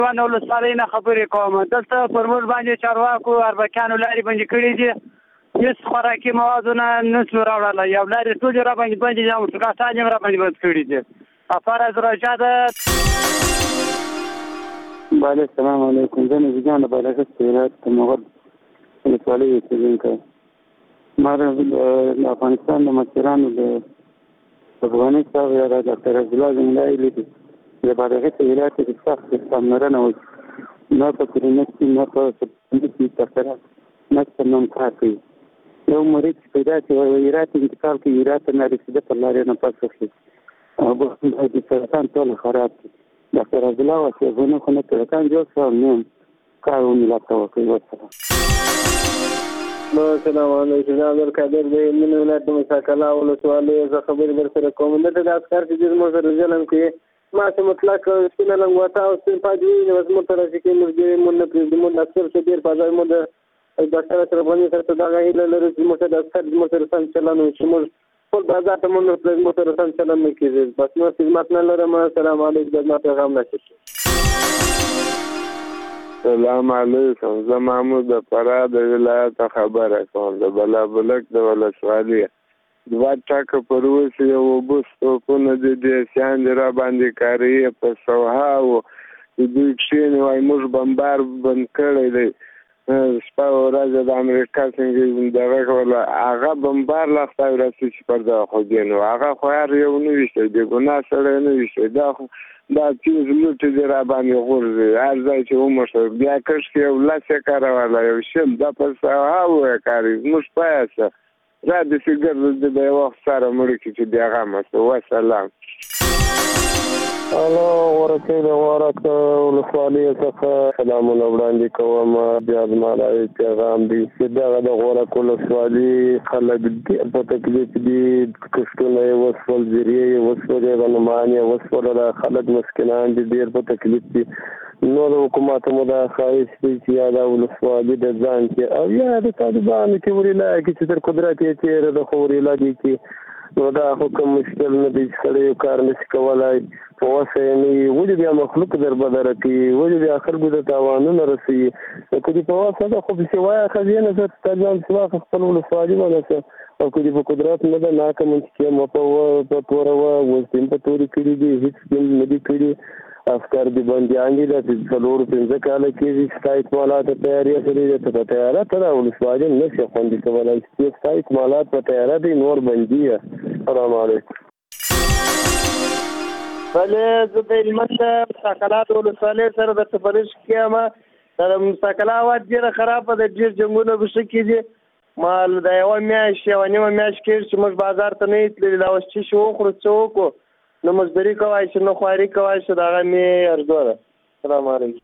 نو ولسوالۍ نه خبرې کوم. دلته پر موږ باندې چارواکو اربکیانو لارې بندې کړي دي. هېڅ خوراکي موادونه نشو راوړلی. یو لارې ټولې را باندې بندې دي او موټرګاټان یې را باندې بند کړي دي. فرض راجع ده. بله السلام علیکم. زه نبیجان د بادغیس ولایت د مغل ولسوالۍ اوسېدونکی. ما د افغانستان د مشرانو د افغاني صاحب یا د ډاکټر عبدالله زنګلای لیدي د بادغیس ولایت کې سخت پاملرنه وشي. نه په کلینیک کې نه په سبسایډي کې ترسره نه په نوم کار کوي. یو مریض چې پیدا شي هرات انتقال کوي، هرات نه رسېده پر لارې نه پاس وشي او د سرطان ټول خراب دي. ډاکټر عبدالله واسیغونه خو نه سرطان جوړ شو نیم کار وملاته وکړي. وسلام. السلام علیکم. زه عبدالقادر د هلمند ولایت د مساکلا ولسوالۍ زه خبرې در سره کوم. دلته د عسکر چې زموږ سره ظلم کوي ما چې مطلق سپینه لنګوټه او سپین پاج وي نو زموږ ته راشي کوي موږ مونږ نه پرېږدي. موږ عسکر څه ډېر په ځای موږ د ډاکټر اشرف غني سره دغه هیله لرو چې موږ د عسکر زموږ سره سم چلند وشي. موږ ټول بازار ته موږ زموږ سره سم چلند نه کېږي. بس نور خدمت نه لرم. السلام علیکم. زما پیغام راشي. سلام علیکم. زه محمود د فراه د ولایت خبره کوم. د بلابلک د ولسوالۍ 2 ټکه پر اوس یو اوبه توپونه د دیسیان را باندې کاریې په سوها و دوی کښېني وایي موږ بمبار بند کړی دی. شپه ورځ د امریکا څنګه دغه کوله هغه بمبار لا خدای راسي چې پر دغه خو دی نو هغه خو هر یو نه ویشتی د ګناه سړی نه ویشتی. دا چیز لوټې دی را باندې غورځي هر ځای چې وموښه بیا کښ کې یو 10 یې کاروله یو 100 دا په سوها وویه کاري زموږ پایسه را داسې ګرځي د یو وخت سره مړه کړي چې بیا غمه شو. وسلام. الو ورکې د غورک ولسوالۍ څخه سلامونه وړاندې کوم. بیا زما دا پیغام دی چې دغه د غورک ولسوالۍ خلک ډېر په تکلیف دي. کښتونه یې وسول، زیرې یې وسولې، غنمان یې وسوله. خلک مسکینان دي، ډېر په تکلیف دي. نو د حکومت مو دا خواهش دی چې یا دا ولسوالي د ځان کې او یا د طالبانو کې وریلا کې چې تر قدرت یې تېره د خو وریلا دي کې نو دا حکم مشکل نه دی چې سړی یو کار نشي کولی. په وسه یې نه وي ولې بیا مخلوق در بدره کوي، ولې بیا خلکو ته تاوانونه رسوي. نو که دې په وسه ده خو پسې وایه ښځې نه زه طالبان چې واخه خپل ولسوالي ونیسه او که دې په قدرت نه ده ناکه منطقې په توروه وزدین په تورې کړي دي هېڅ دین نه دي کړي. افکار دي بندیان دي د 4-5 کاله کېږي ستا اکمالات په تیارې سره دي. ته په تیاره ته دا ولسوالي نشي خوندي کولی چې ستا اکمالات په تیاره دي نور بندي یې. السلام علیکم. بله زه د هلمند د مساکلا د ولسوالۍ سره درته فرض کېیم. دا د مساکلا هوا ډېره خرابه ده، ډېر جنګونه پکې کېدي. ما د یوه میاشت یوه نیمه میاشت کېږي چې موږ بازار ته نه یو تللي. دا اوس چې شي وخورو څه وکړو نه مزدوري کوای شو نه خواري کوای شو. د هغه مې ارزو ده. السلام علیکم.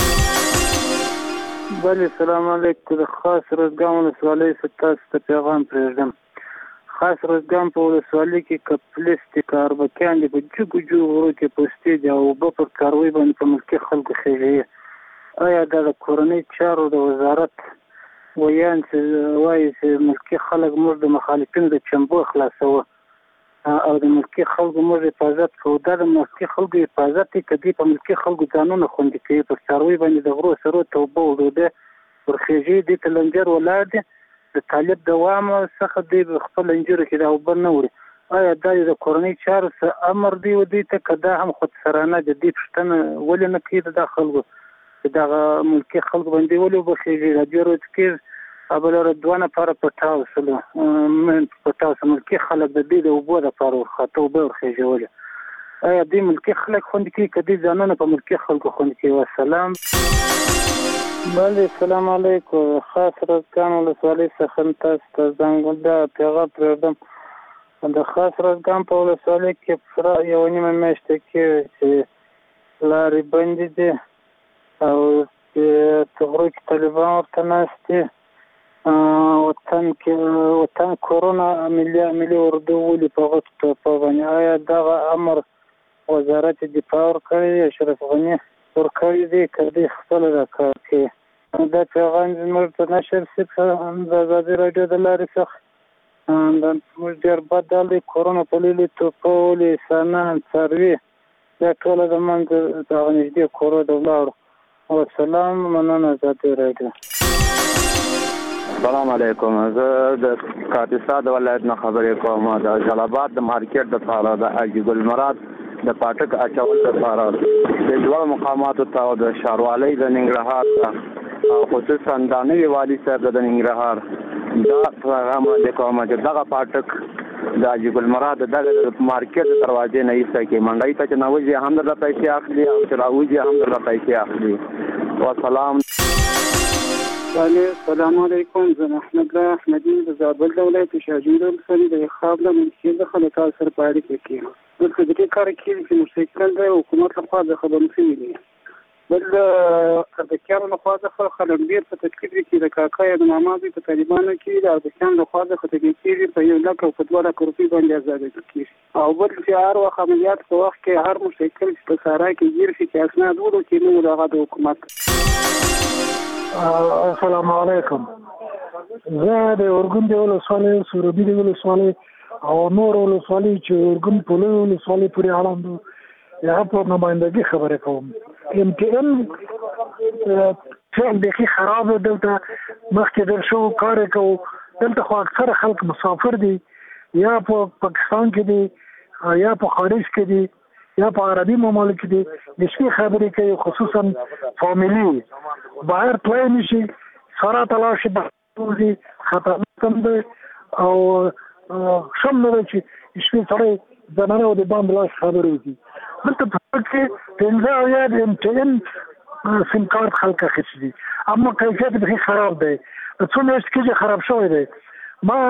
بله السلام علیکم. د خاص روزګان ولسوالۍ څخه تاسو ته پیغام پرېږدم. خاص روزګان په ولسوالۍ کې که پولیس دي که اربکیان دي په جګو جګو غرو کې پوستې دي او اوبه پر کاروي باندې په ملکي خلکو خېژوي. آیا دا د کورنۍ چارو د وزارت ویان چې وایي چې ملکي خلک موږ د مخالفینو د چمبو خلاصوه او د ملکي خلکو موږ حفاظت کوو، دا د ملکي خلکو حفاظت دی که دوی په ملکي خلکو ځانونه خوندي کوي؟ پر څاروي باندې د غرو سرو ته اوبه او ډوډۍ ورخېژي. دې ته لنجر ولاړ دي د طالب دوام څخه دوی خپل لنجرو کې دا اوبه نه وړي. آیا دا د کورنۍ چارو څه امر دی و دوی ته که دا هم خودسرانه د دې پوښتنه ولې نه کوي د خلکو چې دغه ملکي خلکو باندې ولې اوبه خېژي؟ دا دوی ورځ کې ابلاره 2 نفره پټاو سلو ملکي خلک د دې د اوبو دپاره ورخاته اوبه ورخېژولې. آیا دوی ملکي خلک خوندي کوي که دوی ځانونه په ملکي خلکو خوندي کوي؟ وسلام. بله السلام علیکم. خاص روزګان ولسوالۍ څخه تاسو ته دا پیغام پرېږدم. د خاص روزګان په ولسوالۍ کې پوره 1.5 میاشته کېږي چې لارې بندې دي او په غرو کې طالبان ورته ناست دي. وطن کورونا ملي اردو ولي په غټ ټوپه باندې. آیا دغه امر وزارت دفاع ورکړی دی اشرف غني ورکړی دی که دوی خپله دا کار کوي؟ دا پیغام زموږ ته نشر شي د ازادي راډیو د لارې څخه. موږ ډېر بد حال دی. کورونا په لیلې ټوپه ولي انسانان څاروي دا ټوله د منځه دغه نږدې کورو ته ولاړو. والسلام. مننه ذاتي راډیو. السلام علیکم. زه د کاپیسا د ولایت نه خبرې کوم. د جلال د مارکیټ د پاره د اجي ګل مراد د پاټک اچول د پاره د دوه مقاماتو ته د شاروالۍ د ننګرهار او خصوصا د نوي والي صاحب د ننګرهار دا پیغام د کومه دغه پاټک د اجي ګل مراد د مارکیټ دروازې نه ایسته کې منډای ته نوځي هم د پیسې اخلي او چراوځي هم د پیسې اخلي. والسلام. السلام علیکم. زه احمد احمدی د زابل ولایت شاجور سره د خابل منشي د خلکو سره په اړیکه کې یم. د دې کار کې چې مشکل دی حکومت لخوا د خبرو شوی دی. بل د کارو لخوا د خلک ډیر په تکلیف کې د کاکا د مامازي په طالبانو کې د افغانستان لخوا د خطرې کې په 1 لک او 2 لک روپۍ باندې آزاد کیږي. او بل چې هر وخت عملیات په وخت کې هر مشکل په سارا کې ګیر شي چې اسناد ورو کې نو دغه د حکومت. السلام علیکم. زه د اورګون د ولسوالۍ سروبي د ولسوالۍ او نور ولسوالۍ چې اورګون په ولسوالۍ پورې اړوند یا په نمائندګي خبرې کوم. MTN فعل دقیق خراب دلته مخکې در شو کار کوو. دلته خو اکثر خلک مسافر دي یا په پاکستان کې دي یا په خارج کې دي یا په عربي ممالک دي. د شپې خبرې کوي خصوصا فامیلی بهر تلای نشي سره تلاشي بوزي خطرناک دی او شم نه چې شپې سره زنانه د باندې لاس خبرې وکړي. دلته په کې 15 یا د MTN سیم کارت خلک اخیستي اما کیفیت به خراب دی. څو میاشتې کې خراب شوی دی. ما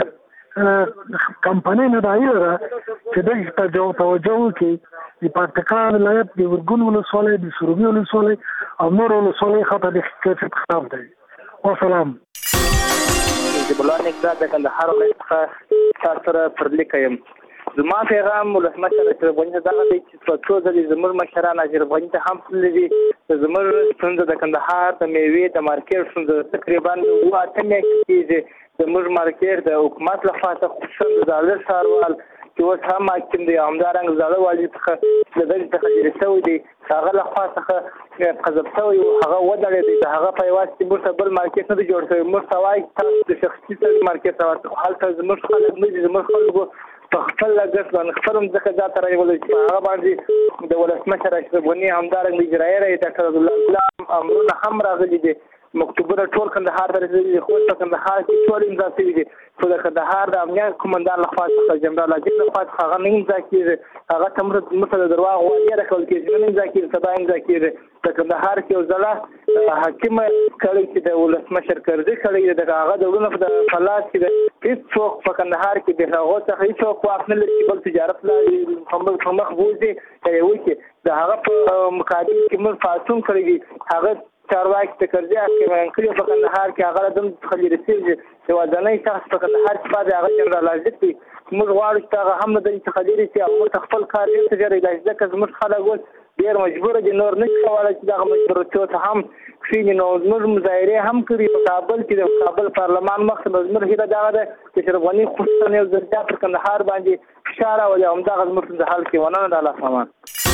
کمپنۍ نه دایره چې دغه ته توجه وکړي د پکتیکا ولایت د اورګون ولسوالۍ د سروبي ولسوالۍ او نور ولسوالۍ خاطر د کیفیت خراب دی. والسلام. د بلان اقدار د کندهار ولایت څخه سره پرلیک یم. زما پیغام ولسمشر اشرف غني دغه دی چې په څو ځلې زموږ مشران اشرف غني ته هم تللي زموږ ستونزه د کندهار د میوې د مارکیټ ستونزه تقریبا 8 میاشتې کېږي. زموږ مارکیټ د حکومت لخوا خصوصا د زاړه ښاروال چې اوس هم حاکم دی همدارنګه زاړه والي څخه د دغه څخه لرې شوی دی هغه لخوا څخه قذف شوی هغه ودرېدی د هغه په یوازې موږ ته بل مارکیټ نه دی جوړ شوی. موږ ته وایي تاسو د شخصي مارکیټ ته ورته هلته زموږ خلک نه دي. زموږ خلکو په خپل لګښت باندې خپل ځکه ځات راوړل چې هغه باندې د ولسمشر اشرف غني همدارنګه اجرایي رئیس ډاکټر عبدالله امرونه هم راغلي دي. مکتوبونه ټول کندهار ته رسېدلي خو په کندهار کې ټول امضا شوي دي خو د کندهار د امنیت قومندان لخوا څخه جنرال عجیب لخوا څخه هغه نه امضا کېږي. هغه ته موږ د درواغ وایي راکول کېږي نه امضا کېږي سبا امضا کېږي. د کندهار کې یو ځله حاکمه کړی چې د ولسمشر کرزي کړی د هغه دولونه په فلاس کې هیڅوک په کندهار کې د هغه څخه هیڅوک واک نه لري چې بل تجارت لري هم مخ بوزي کوي چې د هغه په مقابل کې موږ فاصون کړی هغه چارواکي ته کرځي چې کله په کندهار کې هغه دم خلې رسېږي چې ودانۍ شخص په کندهار کې پاتې هغه جنرال عزت دی. موږ غواړو چې هغه هم د خلې رسي او خپل کار یې ته جاري لای ځکه موږ خلک ول ډېر مجبور دي نور نه کولای چې دغه مجبورتیا ته هم شي نو موږ مظاهره هم کړی په کابل کې د کابل پارلمان مخ مزمر هیله دا ده چې شرف غني خصوصا یو ځل پر کندهار باندې فشار او همدغه زموږ د حل کې ونه د الله سامان.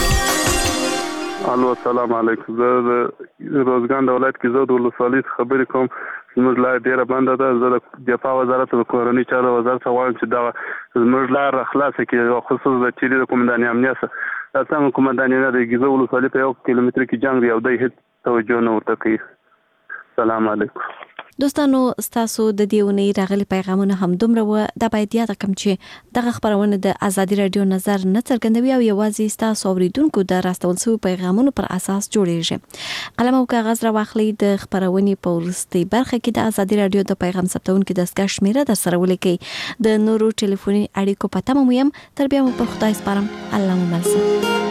الو السلام علیکم. زه د روزګان د ولایت کې زه د ولسوالۍ خبرې کوم. زموږ لار ډېره بنده ده. زه د دفاع وزارت د کورنۍ چارو وزارت ته وایم چې دغه زموږ لار خلاصه کړي خصوصا د چیرې د قومندانۍ امنیت دا څنګه قومندانۍ نه د ګیزه ولسوالۍ په 1 کیلومتر کې جنګ دی او دوی هیڅ توجه نه ورته کوي. سلام علیکم. دوستانو ستاسو د دیونی راغلي پیغامونه هم دومره و دا باید یاد کړم چې دغه خبرونه د ازادي رادیو نظر نه څرګندوي او یوازې ستاسو اوریدونکو د راستول شوی پیغامونو پر اساس جوړیږي. قلم او کاغذ راواخلئ د خبرونې په وروستۍ برخه کې د ازادي رادیو د پیغام ثبتونکو دستګاه شمیره در سره ولیکئ. د نورو ټلیفوني اړیکو پته مو یم. تر بیا مو په خدای سپارم. الله مو ملسه.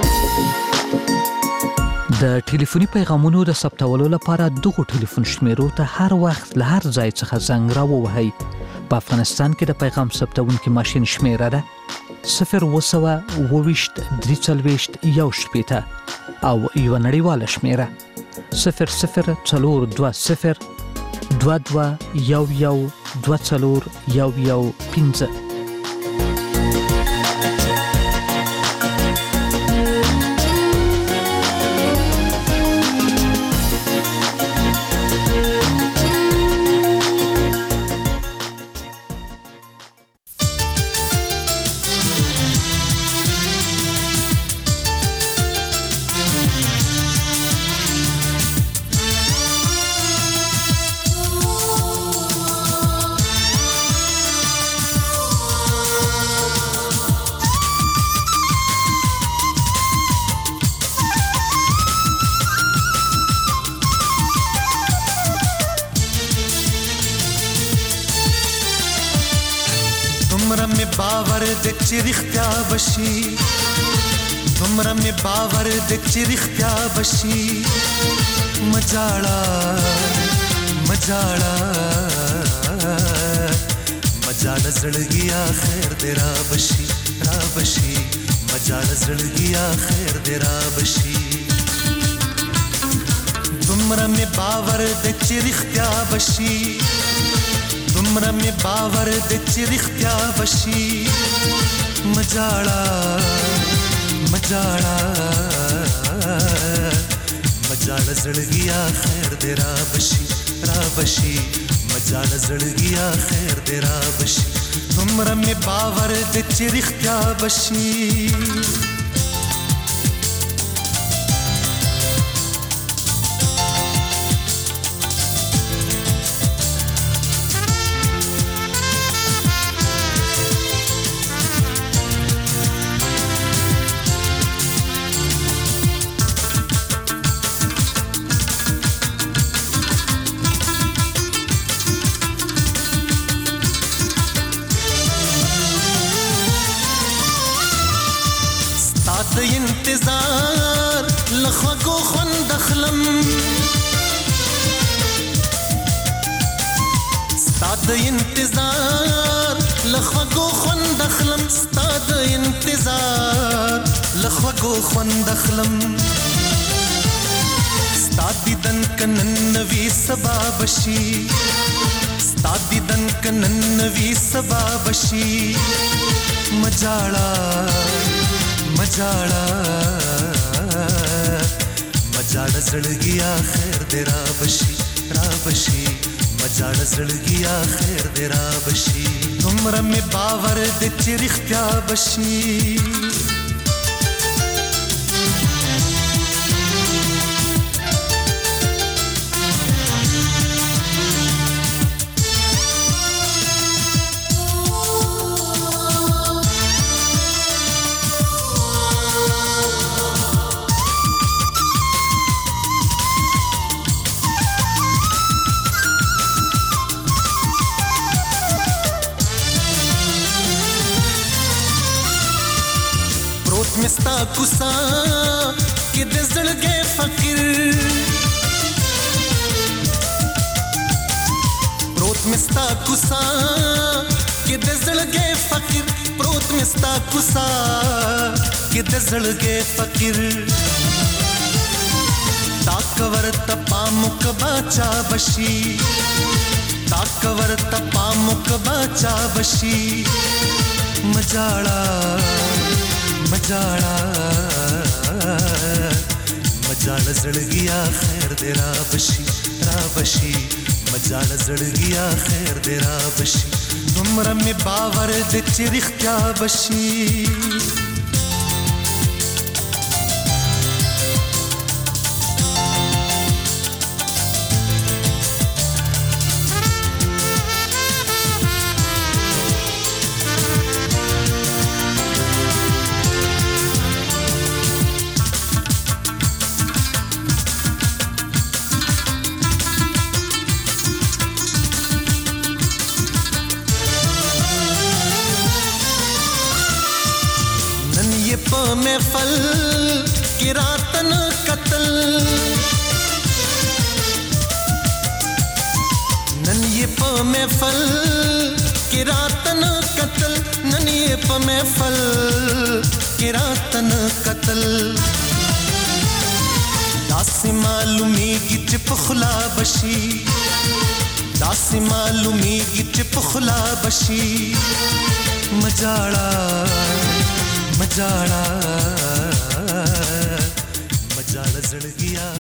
د ټلیفوني پیغامونو د ثبتولو لپاره دغه ټلیفون شمیرو ته هر وخت له هر ځای څخه زنګ راووهئ. په افغانستان کې د پیغام ثبتونکي ماشین شمیره ده 0202341 او یو نړیواله شمیره 002022112415. باور د چې رښتیا بشي دومره مې باور د چې رښتیا بشي مجاړه مجاړه مجاړه زړګیا خیر دې را بشي را بشي مجاړه زړګیا خیر دې را بشي دومره مې باور د چې رښتیا بشي دومره مې باور د چې رښتیا بشي مجاړه مجاړه مجاړه زړګیا خیر دې را بشي را بشي مجاړه زړګیا خیر دې را بشي دومره مې باور د چې رښتیا بشي انتظار لخوږو خوند اخلم ستا د انتظار لخوږو خوند اخلم ستا د انتظار لخوږو خوند اخلم ستا دیدن که نن وي سبا بشي ستا دیدن که نن وي سبا بشي مجاړه مجاړه مجاړه زړګیا خیر دې را بشي را بشي مجاړه زړګیا خیر دې را بشي دومره مې باور دې چې رښتیا بشي مستا کوسا کې د زړګي فقیر پروت مستا کوسا کې د زړګي فقیر پروت مستا کوسا کې د زړګي فقیر تاکور تپا مک باچا بشي تاکور تپا مک باچا بشي مجاړه مجاړه مجاړه زړګیا خیر دې را بشي را بشي مجاړه زړګیا خیر دې را بشي دومره مې باور دې چې رښتیا بشي محفل کی راتن قتل نن یہ پا محفل کی راتن قتل نن یہ پا محفل کی راتن قتل داسی معلومی گی چپ خلا بشی داسی معلومی گی چپ خلا بشی مجاړه مجاړه مجاړه زړګیا